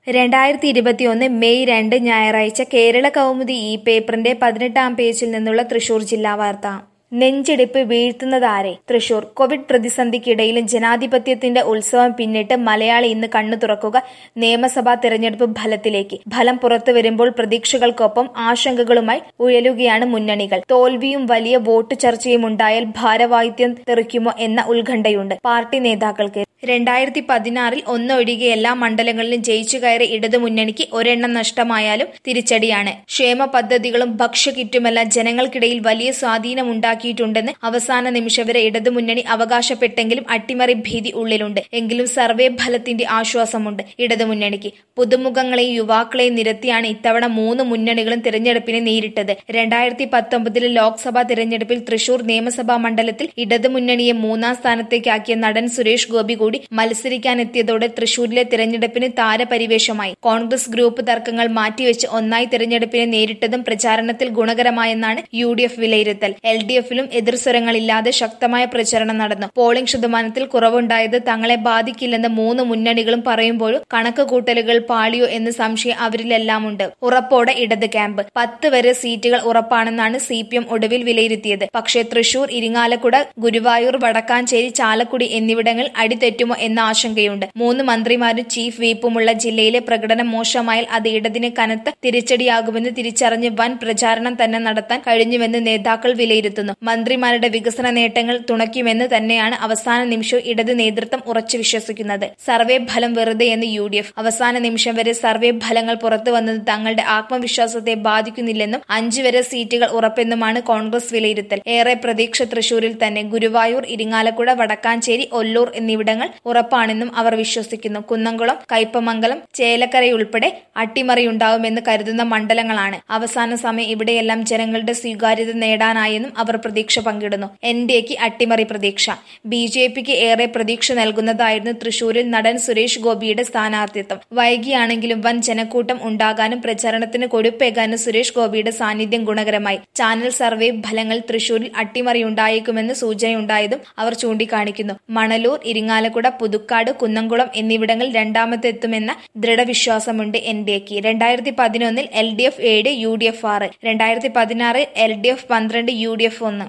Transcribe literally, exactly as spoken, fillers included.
രണ്ടായിരത്തി ഇരുപത്തിയൊന്ന് മെയ് രണ്ട് ഞായറാഴ്ച കേരള കൗമുദി ഈ പേപ്പറിന്റെ പതിനെട്ടാം പേജിൽ നിന്നുള്ള തൃശൂർ ജില്ലാ വാർത്ത. നെഞ്ചിടിപ്പ് വീഴ്ത്തുന്നതാരെ? തൃശൂർ. കോവിഡ് പ്രതിസന്ധിക്കിടയിലും ജനാധിപത്യത്തിന്റെ ഉത്സവം പിന്നിട്ട് മലയാളി ഇന്ന് കണ്ണു തുറക്കുക നിയമസഭാ തെരഞ്ഞെടുപ്പ് ഫലത്തിലേക്ക്. ഫലം പുറത്തുവരുമ്പോൾ പ്രതീക്ഷകൾക്കൊപ്പം ആശങ്കകളുമായി ഉയലുകയാണ് മുന്നണികൾ. തോൽവിയും വലിയ വോട്ട് ചർച്ചയും ഉണ്ടായാൽ ഭാരവാഹിത്യം തെറിക്കുമോ എന്ന ഉത്കണ്ഠയുണ്ട് പാർട്ടി നേതാക്കൾക്ക്. രണ്ടായിരത്തി പതിനാറിൽ ഒന്നൊഴികെ എല്ലാ മണ്ഡലങ്ങളിലും ജയിച്ചു കയറിയ ഇടതുമുന്നണിക്ക് ഒരെണ്ണം നഷ്ടമായാലും തിരിച്ചടിയാണ്. ക്ഷേമ പദ്ധതികളും ഭക്ഷ്യക്കിറ്റുമെല്ലാം ജനങ്ങൾക്കിടയിൽ വലിയ സ്വാധീനമുണ്ടാക്കിയിട്ടുണ്ടെന്ന് അവസാന നിമിഷം വരെ ഇടതുമുന്നണി അവകാശപ്പെട്ടെങ്കിലും അട്ടിമറി ഭീതി ഉള്ളിലുണ്ട്. എങ്കിലും സർവേ ഫലത്തിന്റെ ആശ്വാസമുണ്ട് ഇടതുമുന്നണിക്ക്. പുതുമുഖങ്ങളെയും യുവാക്കളെയും നിരത്തിയാണ് ഇത്തവണ മൂന്ന് മുന്നണികളും തിരഞ്ഞെടുപ്പിനെ നേരിട്ടത്. രണ്ടായിരത്തി പത്തൊമ്പതിലെ ലോക്സഭാ തിരഞ്ഞെടുപ്പിൽ തൃശൂർ നിയമസഭാ മണ്ഡലത്തിൽ ഇടതുമുന്നണിയെ മൂന്നാം സ്ഥാനത്തേക്കാക്കിയ നടൻ സുരേഷ് ഗോപി കൂടി മത്സരിക്കാനെത്തിയതോടെ തൃശൂരിലെ തിരഞ്ഞെടുപ്പിന് താരപരിവേഷമായി. കോൺഗ്രസ് ഗ്രൂപ്പ് തർക്കങ്ങൾ മാറ്റിവെച്ച് ഒന്നായി തിരഞ്ഞെടുപ്പിനെ നേരിട്ടതും പ്രചാരണത്തിൽ ഗുണകരമായെന്നാണ് യു ഡി എഫ് വിലയിരുത്തൽ. എൽ ഡി എഫിലും എതിർസ്വരങ്ങളില്ലാതെ ശക്തമായ പ്രചരണം നടന്നു. പോളിംഗ് ശതമാനത്തിൽ കുറവുണ്ടായത് തങ്ങളെ ബാധിക്കില്ലെന്ന് മൂന്ന് മുന്നണികളും പറയുമ്പോഴും കണക്ക് കൂട്ടലുകൾ പാളിയോ എന്ന് സംശയം അവരിലെല്ലാമുണ്ട്. ഉറപ്പോടെ ഇടത് ക്യാമ്പ്. പത്ത് വരെ സീറ്റുകൾ ഉറപ്പാണെന്നാണ് സി പി എം ഒടുവിൽ വിലയിരുത്തിയത്. പക്ഷേ തൃശൂർ, ഇരിങ്ങാലക്കുട, ഗുരുവായൂർ, വടക്കാഞ്ചേരി, ചാലക്കുടി എന്നിവിടങ്ങളിൽ അടിതെറ്റുമോ എന്ന ആശങ്കയുണ്ട്. മൂന്ന് മന്ത്രിമാരും ചീഫ് വീപ്പുമുള്ള ജില്ലയിലെ പ്രകടനം മോശമായാൽ അത് ഇടതിന് കനത്ത തിരിച്ചടിയാകുമെന്ന് തിരിച്ചറിഞ്ഞ് വൻ പ്രചാരണം തന്നെ നടത്താൻ കഴിഞ്ഞുവെന്ന് നേതാക്കൾ വിലയിരുത്തുന്നു. മന്ത്രിമാരുടെ വികസന നേട്ടങ്ങൾ തുണയ്ക്കുമെന്ന് തന്നെയാണ് അവസാന നിമിഷവും ഇടത് നേതൃത്വം ഉറച്ചു വിശ്വസിക്കുന്നത്. സർവേ ഫലം വെറുതെയെന്ന് യു ഡി എഫ്. അവസാന നിമിഷം വരെ സർവേ ഫലങ്ങൾ പുറത്തുവന്നത് തങ്ങളുടെ ആത്മവിശ്വാസത്തെ ബാധിക്കുന്നില്ലെന്നും അഞ്ചു വരെ സീറ്റുകൾ ഉറപ്പെന്നുമാണ് കോൺഗ്രസ് വിലയിരുത്തൽ. ഏറെ പ്രതീക്ഷ തൃശൂരിൽ തന്നെ. ഗുരുവായൂർ, ഇരിങ്ങാലക്കുട, വടക്കാഞ്ചേരി, ഒല്ലൂർ എന്നിവിടങ്ങൾ ഉറപ്പാണെന്നും അവർ വിശ്വസിക്കുന്നു. കുന്നംകുളം, കയ്പമംഗലം, ചേലക്കരയുൾപ്പെടെ അട്ടിമറിയുണ്ടാവുമെന്ന് കരുതുന്ന മണ്ഡലങ്ങളാണ്. അവസാന സമയം ഇവിടെയെല്ലാം ജനങ്ങളുടെ സ്വീകാര്യത നേടാനായെന്നും അവർ പ്രതീക്ഷ പങ്കിടുന്നു. എൻ ഡി എക്ക് അട്ടിമറി പ്രതീക്ഷ. ബി ജെ പിക്ക് ഏറെ പ്രതീക്ഷ നൽകുന്നതായിരുന്നു തൃശൂരിൽ നടൻ സുരേഷ് ഗോപിയുടെ സ്ഥാനാർത്ഥിത്വം. വൈകിയാണെങ്കിലും വൻ ജനക്കൂട്ടം ഉണ്ടാകാനും പ്രചാരണത്തിന് കൊഴുപ്പേകാനും സുരേഷ് ഗോപിയുടെ സാന്നിധ്യം ഗുണകരമായി. ചാനൽ സർവേ ഫലങ്ങൾ തൃശൂരിൽ അട്ടിമറിയുണ്ടായേക്കുമെന്ന് സൂചനയുണ്ടായതും അവർ ചൂണ്ടിക്കാണിക്കുന്നു. മണലൂർ, ഇരിങ്ങാലക്കുട, പുതുക്കാട്, കുന്നംകുളം എന്നിവിടങ്ങൾ രണ്ടാമത്തെത്തുമെന്ന ദൃഢവിശ്വാസമുണ്ട് എൻ ഡി എക്ക്. രണ്ടായിരത്തി പതിനൊന്നിൽ എൽ ഡി എഫ് ഏഴ്, യു ഡി എഫ് ആറ്. രണ്ടായിരത്തി പതിനാറിൽ എൽ ഡി എഫ് പന്ത്രണ്ട്, യു ഡി എഫ് ഒന്ന്.